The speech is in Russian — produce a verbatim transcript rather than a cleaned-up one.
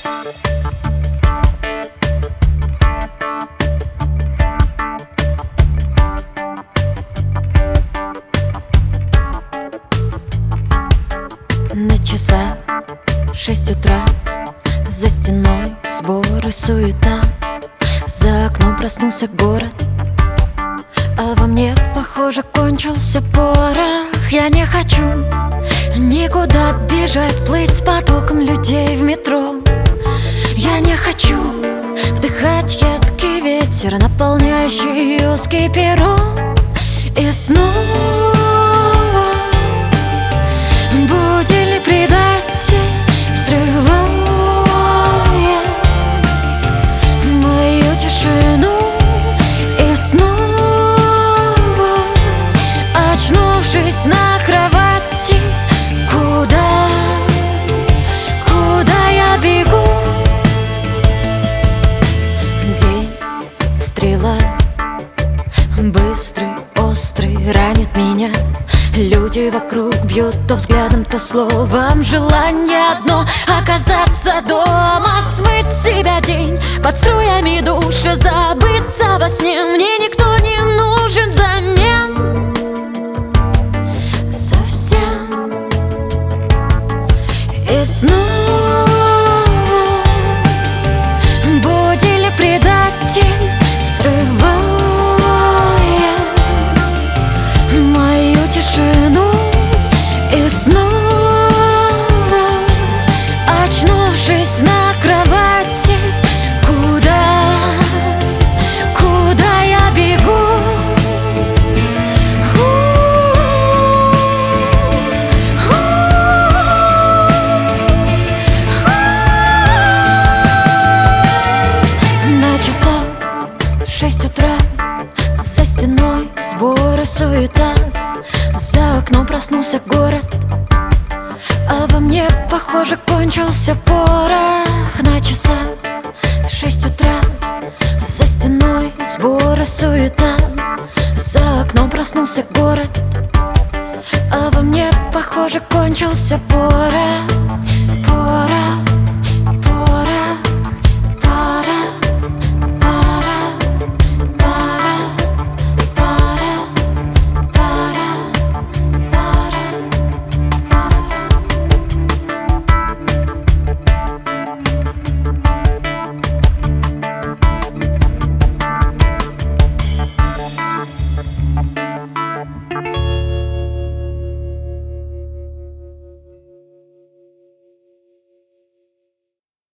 На часах шесть утра, за стеной сбор и суета. За окном проснулся город, а во мне, похоже, кончился порох. Я не хочу никуда бежать, плыть с потоком людей в метро. Я не хочу вдыхать едкий ветер, наполняющий узкий перрон. И снова будили предатель, взрывая мою тишину. И снова, очнувшись на кровати, куда, куда я бегу? День, стрела, быстрый, острый, ранит меня. Люди вокруг бьют то взглядом, то словом. Желание одно — оказаться дома, смыть с себя день под струями душа, забыться во сне. Мне никто не нужен взамен совсем. И снова будили предатель, взрывая мою тишину. И снова, очнувшись на кровати, куда, куда я бегу? На часах шесть утра, за стеной сбор и суета. За окном проснулся город, а во мне, похоже, кончился порох. На часах шесть утра, за стеной сбор и суета. За окном проснулся город, а во мне, похоже, кончился порох.